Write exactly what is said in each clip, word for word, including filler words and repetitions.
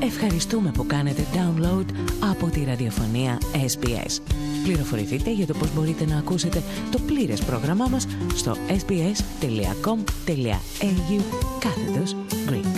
Ευχαριστούμε που κάνετε download από τη ραδιοφωνία ες μπι ες. Πληροφορηθείτε για το πώς μπορείτε να ακούσετε το πλήρες πρόγραμμά μας στο sbs.com.au κάθετος Greek.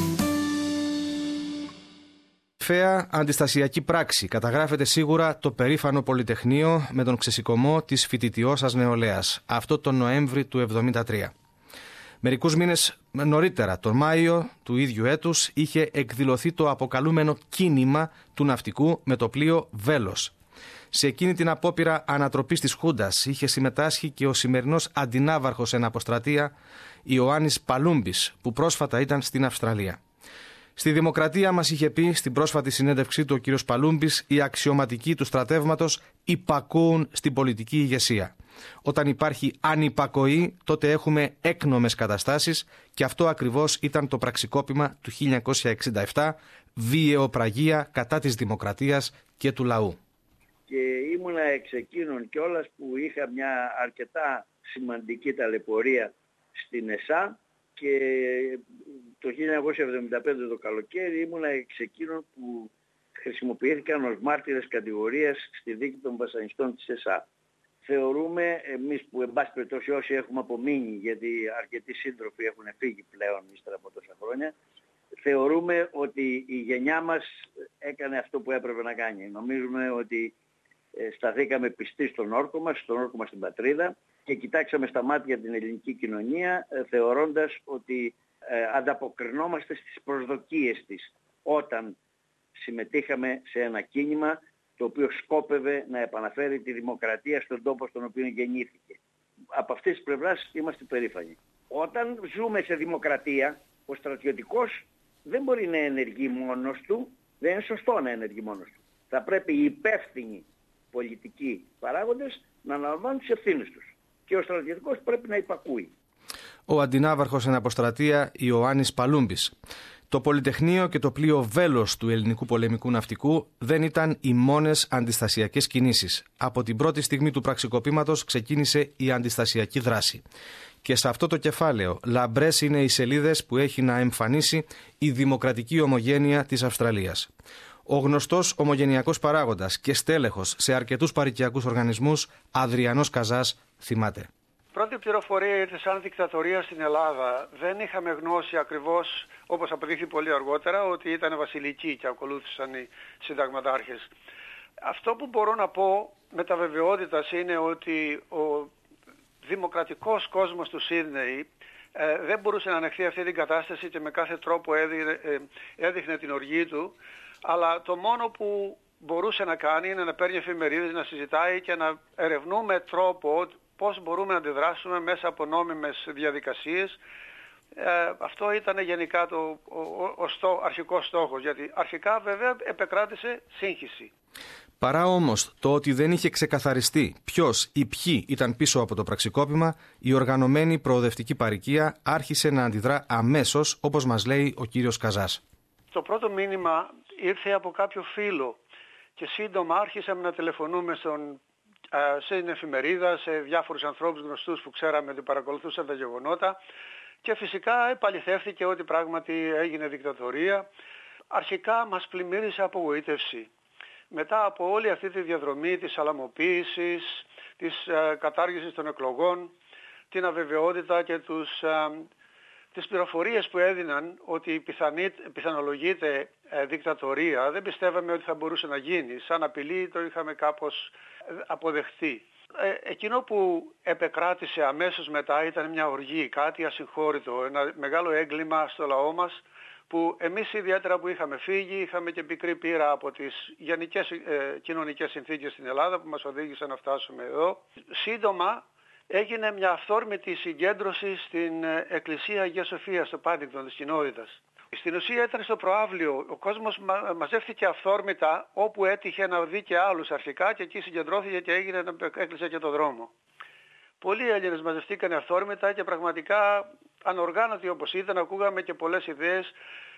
Φαία αντιστασιακή πράξη. Καταγράφεται σίγουρα το περήφανο Πολυτεχνείο με τον ξεσηκωμό της φοιτητιώσας νεολαίας. Αυτό τον Νοέμβρη του εβδομήντα τρία. Μερικούς μήνες νωρίτερα, τον Μάιο του ίδιου έτους, είχε εκδηλωθεί το αποκαλούμενο κίνημα του ναυτικού με το πλοίο Βέλος. Σε εκείνη την απόπειρα ανατροπής της Χούντας είχε συμμετάσχει και ο σημερινός αντινάβαρχος εν αποστρατεία Ιωάννης Παλούμπης, που πρόσφατα ήταν στην Αυστραλία. Στη Δημοκρατία μας είχε πει στην πρόσφατη συνέντευξή του ο κύριος Παλούμπης, οι αξιωματικοί του στρατεύματος υπακούουν στην πολιτική ηγεσία. Όταν υπάρχει ανυπακοή, τότε έχουμε έκνομες καταστάσεις και αυτό ακριβώς ήταν το πραξικόπημα του χίλια εννιακόσια εξήντα επτά, βιαιοπραγία κατά της δημοκρατίας και του λαού. Και ήμουνα εξ εκείνων κιόλας που είχα μια αρκετά σημαντική ταλαιπωρία στην ΕΣΑ και το χίλια εννιακόσια εβδομήντα πέντε το καλοκαίρι ήμουνα εξ εκείνων που χρησιμοποιήθηκαν ως μάρτυρες κατηγορίας στη δίκη των βασανιστών της ΕΣΑ. Θεωρούμε εμείς που εν πάση περιπτώσει όσοι έχουμε απομείνει, γιατί αρκετοί σύντροφοι έχουν φύγει πλέον ύστερα από τόσα χρόνια, θεωρούμε ότι η γενιά μας έκανε αυτό που έπρεπε να κάνει. Νομίζουμε ότι σταθήκαμε πιστοί στον όρκο μας, στον όρκο μας στην πατρίδα και κοιτάξαμε στα μάτια την ελληνική κοινωνία θεωρώντας ότι ανταποκρινόμαστε στις προσδοκίες της όταν συμμετείχαμε σε ένα κίνημα το οποίο σκόπευε να επαναφέρει τη δημοκρατία στον τόπο στον οποίο γεννήθηκε. Από αυτές τις πλευράς είμαστε περήφανοι. Όταν ζούμε σε δημοκρατία, ο στρατιωτικός δεν μπορεί να ενεργεί μόνος του, δεν είναι σωστό να ενεργεί μόνος του. Θα πρέπει οι υπεύθυνοι πολιτικοί παράγοντες να αναλαμβάνουν τις ευθύνες τους. Και ο στρατιωτικός πρέπει να υπακούει. Ο αντινάβαρχος εν αποστρατεία Ιωάννης Παλούμπης. Το Πολυτεχνείο και το πλοίο Βέλος του ελληνικού πολεμικού ναυτικού δεν ήταν οι μόνες αντιστασιακές κινήσεις. Από την πρώτη στιγμή του πραξικοπήματος ξεκίνησε η αντιστασιακή δράση. Και σε αυτό το κεφάλαιο λαμπρές είναι οι σελίδες που έχει να εμφανίσει η δημοκρατική ομογένεια της Αυστραλίας. Ο γνωστός ομογενειακός παράγοντας και στέλεχος σε αρκετούς παροικιακούς οργανισμούς, Αδριανός Καζάς, θυμάται. Πρώτη πληροφορία ήρθε σαν δικτατορία στην Ελλάδα. Δεν είχαμε γνώση ακριβώς, όπως αποδείχθη πολύ αργότερα, ότι ήταν βασιλικοί και ακολούθησαν οι συνταγματάρχες. Αυτό που μπορώ να πω με τα βεβαιότητας είναι ότι ο δημοκρατικός κόσμος του Σίδνεϊ ε, δεν μπορούσε να ανεχθεί αυτή την κατάσταση και με κάθε τρόπο έδειχνε, ε, έδειχνε την οργή του, αλλά το μόνο που μπορούσε να κάνει είναι να παίρνει εφημερίδες, να συζητάει και να ερευνούμε τρόπο πώς μπορούμε να αντιδράσουμε μέσα από νόμιμες διαδικασίες. Ε, αυτό ήταν γενικά το, ο, ο, ο στό, αρχικός στόχος, γιατί αρχικά βέβαια επεκράτησε σύγχυση. Παρά όμως το ότι δεν είχε ξεκαθαριστεί ποιος ή ποιοι ήταν πίσω από το πραξικόπημα, η οργανωμένη προοδευτική παροικία άρχισε να αντιδρά αμέσως, όπως μας λέει ο κύριος Καζάς. Το πρώτο μήνυμα ήρθε από κάποιο φίλο και σύντομα άρχισαμε να τηλεφωνούμε στον σε εφημερίδα, σε διάφορους ανθρώπους γνωστούς που ξέραμε ότι παρακολουθούσαν τα γεγονότα και φυσικά επαληθεύθηκε ότι πράγματι έγινε δικτατορία. Αρχικά μας πλημμύρισε απογοήτευση. Μετά από όλη αυτή τη διαδρομή της αλαμοποίησης, της ε, κατάργησης των εκλογών, την αβεβαιότητα και τους, ε, τις πληροφορίες που έδιναν ότι πιθανή, πιθανολογείται ε, δικτατορία, δεν πιστεύαμε ότι θα μπορούσε να γίνει. Σαν απειλή το είχαμε κάπως αποδεχτεί. Ε, εκείνο που επεκράτησε αμέσως μετά ήταν μια οργή, κάτι ασυγχώρητο, ένα μεγάλο έγκλημα στο λαό μας, που εμείς ιδιαίτερα που είχαμε φύγει, είχαμε και πικρή πείρα από τις γενικές ε, κοινωνικές συνθήκες στην Ελλάδα που μας οδήγησαν να φτάσουμε εδώ. Σύντομα έγινε μια αυθόρμητη συγκέντρωση στην Εκκλησία Αγία Σοφία στο Πάντιγκτον της κοινότητας. Στην ουσία ήταν στο προαύλιο. Ο κόσμος μα, μαζεύτηκε αυθόρμητα όπου έτυχε να δει και άλλους αρχικά και εκεί συγκεντρώθηκε και έγινε, έκλεισε και το δρόμο. Πολλοί Έλληνες μαζευτήκαν αυθόρμητα και πραγματικά ανοργάνωτοι όπως ήταν, ακούγαμε και πολλές ιδέες.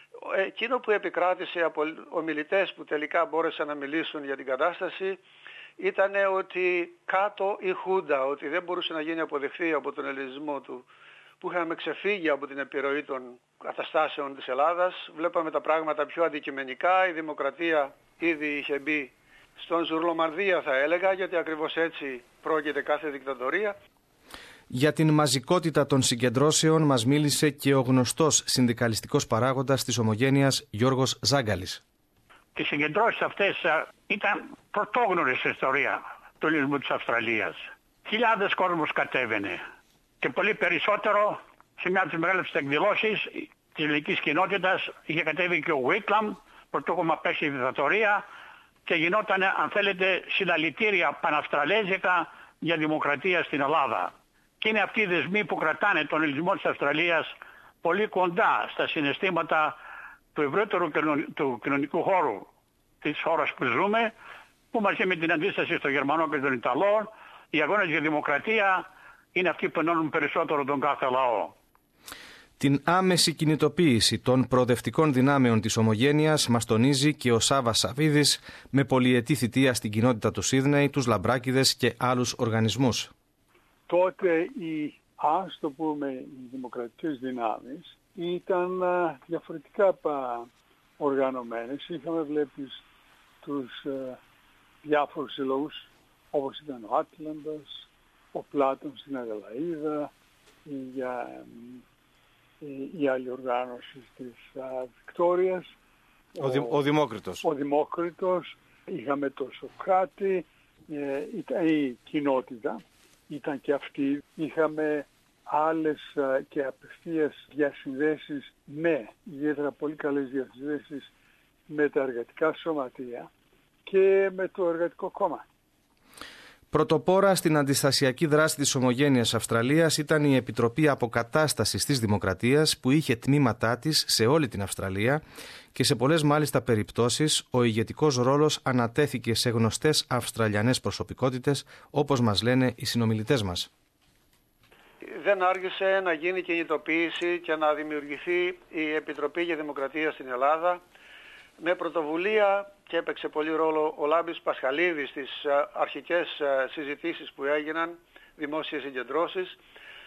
Εκείνο που επικράτησε από ομιλητές που τελικά μπόρεσαν να μιλήσουν για την κατάσταση ήταν ότι κάτω η Χούντα, ότι δεν μπορούσε να γίνει αποδεχθεί από τον ελληνισμό του που είχαμε ξεφύγει από την επιρροή των καταστάσεων της Ελλάδας. Βλέπαμε τα πράγματα πιο αντικειμενικά, η δημοκρατία ήδη είχε μπει στον ζουρλομανδία θα έλεγα, γιατί ακριβώς έτσι πρόκειται κάθε δικτατορία. Για την μαζικότητα των συγκεντρώσεων μας μίλησε και ο γνωστός συνδικαλιστικός παράγοντας της Ομογένειας Γιώργος Ζάγκαλης. Οι συγκεντρώσεις αυτές ήταν πρωτόγνωρες στην ιστορία του ελληνισμού της Αυστραλίας. Χιλιάδες κόσμος κατέβαινε και πολύ περισσότερο σε μια από τις μεγάλες εκδηλώσεις της ελληνικής κοινότητας είχε κατέβει και ο Βίτλαμ, πρωτού έχουμε πέσει η δικτατορία και γινόταν, αν θέλετε, συλλαλητήρια παναυστραλέζικα για δημοκρατία στην Ελλάδα. Και είναι αυτοί οι δεσμοί που κρατάνε τον ελληνισμό της Αυστραλίας πολύ κοντά στα συναισθήματα του ευρύτερου του κοινωνικού χώρου της χώρας που ζούμε, που μαζί με την αντίσταση στο Γερμανό και τον Ιταλό, οι αγώνες για δημοκρατία είναι αυτοί που ενώνουν περισσότερο τον κάθε λαό. Την άμεση κινητοποίηση των προοδευτικών δυνάμεων της Ομογένειας μας τονίζει και ο Σάββας Σαββίδης με πολυετή θητεία στην κοινότητα του Σίδνεϊ, τους Λαμπράκηδες και άλλους οργανισμούς. Τότε οι, ας το πούμε, οι δημοκρατικές δυνάμεις ήταν α, διαφορετικά πα, οργανωμένες. Είχαμε, βλέπεις, τους α, διάφορους συλλόγους όπως ήταν ο Άτλαντας, ο Πλάτων στην Αδελαΐδα, η, α, η, η άλλη οργάνωση της α, Βικτόριας. Ο, ο, ο Δημόκριτος. Ο Δημόκριτος. Είχαμε το Σοκράτη, ε, ήταν η κοινότητα. Ήταν και αυτοί. Είχαμε άλλες α, και απευθείας διασυνδέσεις με, ιδιαίτερα πολύ καλές διασυνδέσεις με τα εργατικά σωματεία και με το Εργατικό Κόμμα. Πρωτοπόρα στην αντιστασιακή δράση της Ομογένειας Αυστραλίας ήταν η Επιτροπή Αποκατάστασης της Δημοκρατίας που είχε τμήματά της σε όλη την Αυστραλία και σε πολλές μάλιστα περιπτώσεις ο ηγετικός ρόλος ανατέθηκε σε γνωστές Αυστραλιανές προσωπικότητες, όπως μας λένε οι συνομιλητές μας. Δεν άργησε να γίνει κινητοποίηση και να δημιουργηθεί η Επιτροπή για Δημοκρατία στην Ελλάδα με πρωτοβουλία και έπαιξε πολύ ρόλο ο Λάμπης Πασχαλίδης στις αρχικές συζητήσεις που έγιναν, δημόσιες συγκεντρώσεις.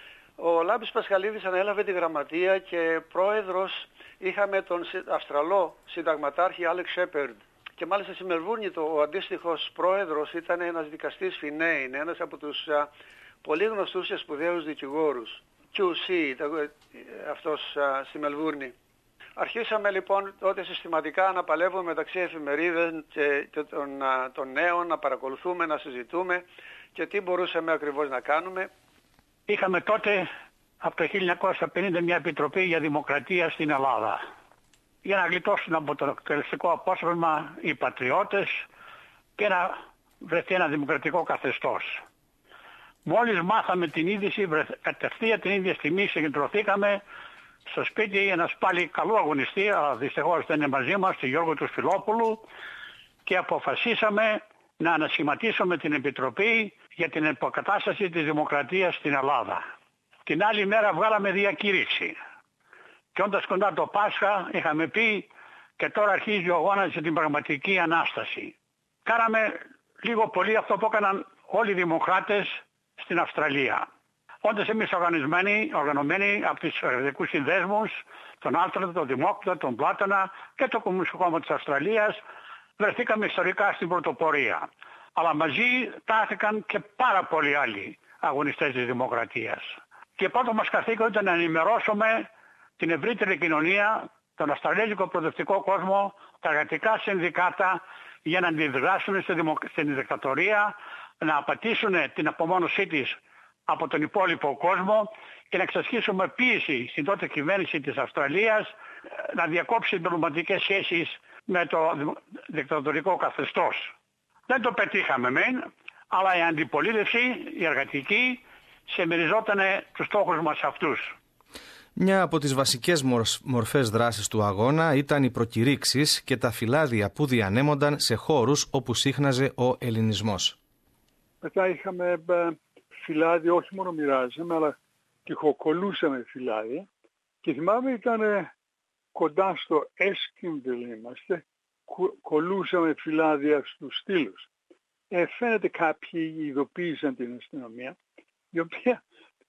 Ο Λάμπης Πασχαλίδης ανέλαβε τη γραμματεία και πρόεδρος είχαμε τον Αυστραλό συνταγματάρχη Άλεξ Σέπερντ. Και μάλιστα στη Μελβούρνη το, ο αντίστοιχος πρόεδρος ήταν ένας δικαστής Φινέιν, ένας από τους α, πολύ γνωστούς και σπουδαίους δικηγόρους. κιου σι, αυτός α, στη Μελβούρνη. Αρχίσαμε λοιπόν τότε συστηματικά να παλεύουμε μεταξύ εφημερίδων και, και των, των νέων, να παρακολουθούμε, να συζητούμε και τι μπορούσαμε ακριβώς να κάνουμε. Είχαμε τότε από το χίλια εννιακόσια πενήντα μια επιτροπή για δημοκρατία στην Ελλάδα. Για να γλιτώσουν από το εκτελεστικό απόσπασμα οι πατριώτες και να βρεθεί ένα δημοκρατικό καθεστώς. Μόλις μάθαμε την είδηση, κατευθείαν την ίδια στιγμή συγκεντρωθήκαμε στο σπίτι ένας πάλι καλού αγωνιστή, αλλά δυστυχώς δεν είναι μαζί μας, τον Γιώργο του Φιλόπουλου, και αποφασίσαμε να ανασχηματίσουμε την Επιτροπή για την αποκατάσταση της δημοκρατίας στην Ελλάδα. Την άλλη μέρα βγάλαμε διακήρυξη. Και όντας κοντά το Πάσχα είχαμε πει και τώρα αρχίζει ο αγώνας για την πραγματική Ανάσταση. Κάναμε λίγο πολύ αυτό που έκαναν όλοι οι δημοκράτες στην Αυστραλία. Όντας εμείς οργανισμένοι, οργανωμένοι από τους εργατικούς συνδέσμους, τον Άλτραντο, τον Δημόκριτο, τον Πλάτωνα και το Κομμουνιστικό Κόμμα της Αυστραλίας, βρεθήκαμε ιστορικά στην πρωτοπορία. Αλλά μαζί τάθηκαν και πάρα πολλοί άλλοι αγωνιστές της δημοκρατίας. Και πρώτο μας καθήκον ήταν να ενημερώσουμε την ευρύτερη κοινωνία, τον Αυστραλέζικο προοδευτικό κόσμο, τα εργατικά συνδικάτα για να αντιδράσουν στην δικτατορία, να απατήσουν την απομόνωσή της από τον υπόλοιπο κόσμο και να εξασχίσουμε πίεση στην τότε κυβέρνηση της Αυστραλίας να διακόψει διπλωματικές σχέσεις με το δικτατορικό καθεστώς. Δεν το πετύχαμε μεν, αλλά η αντιπολίτευση, η εργατική, συμμεριζόταν τους στόχους μας αυτούς. Μια από τις βασικές μορφές δράσης του αγώνα ήταν οι προκηρύξεις και τα φυλάδια που διανέμονταν σε χώρους όπου σύχναζε ο ελληνισμός. Μετά είχαμε φυλάδια, όχι μόνο μοιράζαμε, αλλά τυχοκολούσαμε φυλάδια. Και θυμάμαι ήταν κοντά στο Έσκινβιλ είμαστε, κολούσαμε φυλάδια στους στήλους. Ε, φαίνεται κάποιοι ειδοποίησαν την αστυνομία, η οποία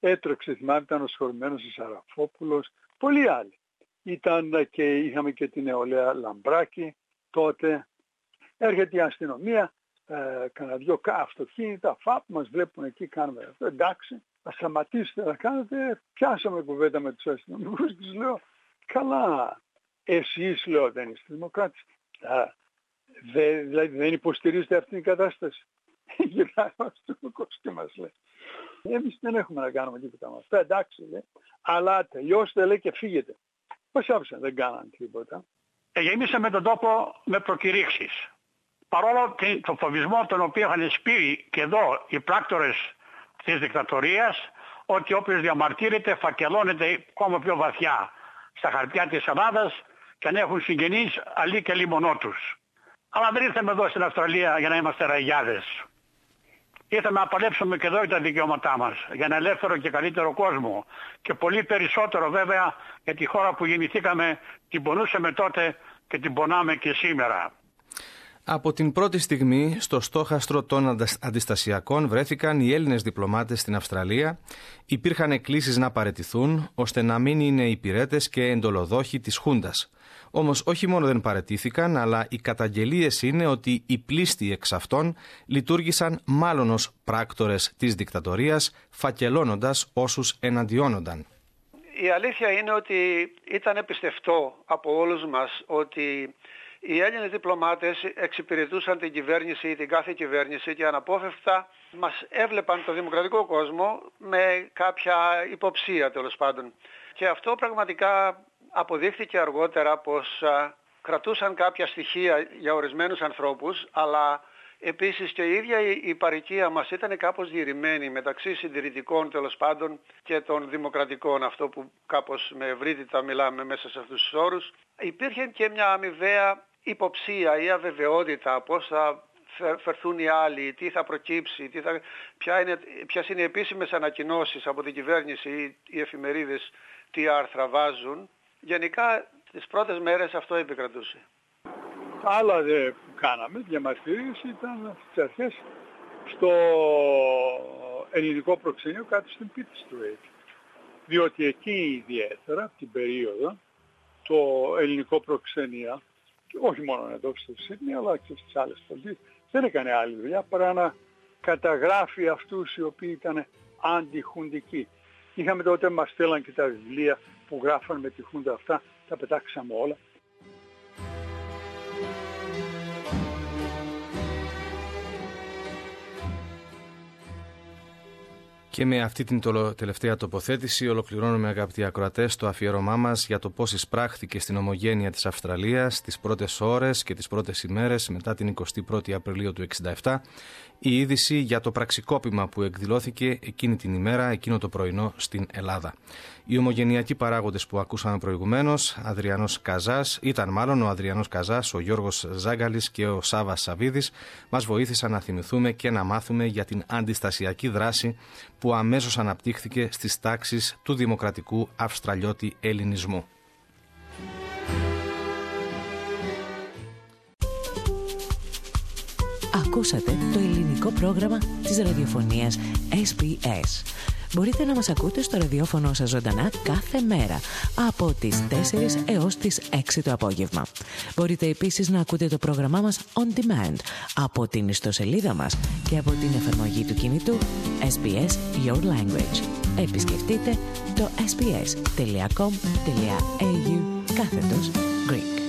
έτρεξε, θυμάμαι, ήταν ο συγχωρημένος ο Σαραφόπουλος, πολλοί άλλοι. Ήταν και είχαμε και την νεολαία Λαμπράκη τότε. Έρχεται η αστυνομία, ε, κάνα δυο αυτοκίνητα, φαπ, μας βλέπουν εκεί, κάνουμε αυτό. Εντάξει, θα σταματήσετε να κάνετε. Πιάσαμε κουβέντα με τους αστυνομικούς, τους λέω, καλά, εσείς, λέω, δεν είστε δημοκράτες. Δε, δηλαδή δεν υποστηρίζετε αυτήν την κατάσταση. Γυρνάει ο αστυνομικός και μας λέει, εμείς δεν έχουμε να κάνουμε τίποτα με αυτά. Εντάξει, λέει, αλλά τελειώστε, λέει, και φύγετε. Μας άφησαν, δεν κάναν τίποτα. Γεμίσαμε τον τόπο με προκηρύξεις. Παρόλο το φοβισμό τον οποίο είχαν σπείρει και εδώ οι πράκτορες της δικτατορίας, ότι όποιος διαμαρτύρεται φακελώνεται ακόμα πιο βαθιά στα χαρτιά της Ελλάδας και αν έχουν συγγενείς αλλή και λίμωνό τους. Αλλά δεν ήρθαμε εδώ στην Αυστραλία για να είμαστε ραγιάδες. Ήρθαμε να παλέψουμε και εδώ για τα δικαιώματά μας, για ένα ελεύθερο και καλύτερο κόσμο. Και πολύ περισσότερο βέβαια για τη χώρα που γεννηθήκαμε, την πονούσαμε τότε και την πονάμε και σήμερα. Από την πρώτη στιγμή στο στόχαστρο των αντιστασιακών βρέθηκαν οι Έλληνες διπλωμάτες στην Αυστραλία. Υπήρχαν εκκλήσεις να παραιτηθούν ώστε να μην είναι υπηρέτες και εντολοδόχοι της Χούντας. Όμως όχι μόνο δεν παραιτήθηκαν, αλλά οι καταγγελίες είναι ότι οι πλήστοι εξ αυτών λειτουργήσαν μάλλον ως πράκτορες της δικτατορίας, φακελώνοντας όσους εναντιώνονταν. Η αλήθεια είναι ότι ήταν πιστευτό από όλους μας ότι οι Έλληνες διπλωμάτες εξυπηρετούσαν την κυβέρνηση ή την κάθε κυβέρνηση και αναπόφευκτα μας έβλεπαν το δημοκρατικό κόσμο με κάποια υποψία, τέλος πάντων. Και αυτό πραγματικά αποδείχθηκε αργότερα πως α, κρατούσαν κάποια στοιχεία για ορισμένους ανθρώπους, αλλά επίσης και η ίδια η παροικία μας ήταν κάπως διηρημένη μεταξύ συντηρητικών, τέλος πάντων, και των δημοκρατικών, αυτό που κάπως με ευρύτητα μιλάμε μέσα σε αυτούς τους όρους. Υπήρχε και μια αμοιβαία υποψία ή αβεβαιότητα πώς θα φερθούν οι άλλοι, τι θα προκύψει, τι θα, ποια είναι, ποιες είναι οι επίσημες ανακοινώσεις από την κυβέρνηση ή οι εφημερίδες, τι άρθρα βάζουν. Γενικά τις πρώτες μέρες αυτό επικρατούσε. Άλλα δε που κάναμε, διαμαρτυρίες, ήταν στις αρχές στο ελληνικό προξενείο κάτω στην Pitt Street. Διότι εκεί ιδιαίτερα την περίοδο το ελληνικό προξενείο, και όχι μόνο εδώ στο Σίδνεϊ αλλά και στις άλλες πολιτείες, δεν έκανε άλλη δουλειά παρά να καταγράφει αυτούς οι οποίοι ήταν αντιχουντικοί. Είχαμε τότε, μας στέλναν και τα βιβλία που γράφαν με τη Χούντα αυτά, τα πετάξαμε όλα. Και με αυτή την τελευταία τοποθέτηση ολοκληρώνουμε, αγαπητοί ακροατές, το αφιέρωμά μας για το πώς εισπράχθηκε στην ομογένεια της Αυστραλίας τις πρώτες ώρες και τις πρώτες ημέρες μετά την εικοστή πρώτη Απριλίου του εξήντα επτά η είδηση για το πραξικόπημα που εκδηλώθηκε εκείνη την ημέρα, εκείνο το πρωινό στην Ελλάδα. Οι ομογενειακοί παράγοντες που ακούσαμε προηγουμένως, Αδριανός Καζάς, ήταν μάλλον ο Αδριανός Καζάς, ο Γιώργος Ζάγκαλης και ο Σάββας Σαβίδης, μας βοήθησαν να θυμηθούμε και να μάθουμε για την αντιστασιακή δράση που αμέσως αναπτύχθηκε στις τάξεις του δημοκρατικού Αυστραλιώτη ελληνισμού. Ακούσατε το ελληνικό πρόγραμμα της ραδιοφωνίας ες μπι ες. Μπορείτε να μας ακούτε στο ραδιόφωνο σας ζωντανά κάθε μέρα από τις τέσσερις έως τις έξι το απόγευμα. Μπορείτε επίσης να ακούτε το πρόγραμμά μας on demand από την ιστοσελίδα μας και από την εφαρμογή του κινητού ες μπι ες Your Language. Επισκεφτείτε το ες μπι ες τελεία κομ τελεία έι γιου κάθετος Greek.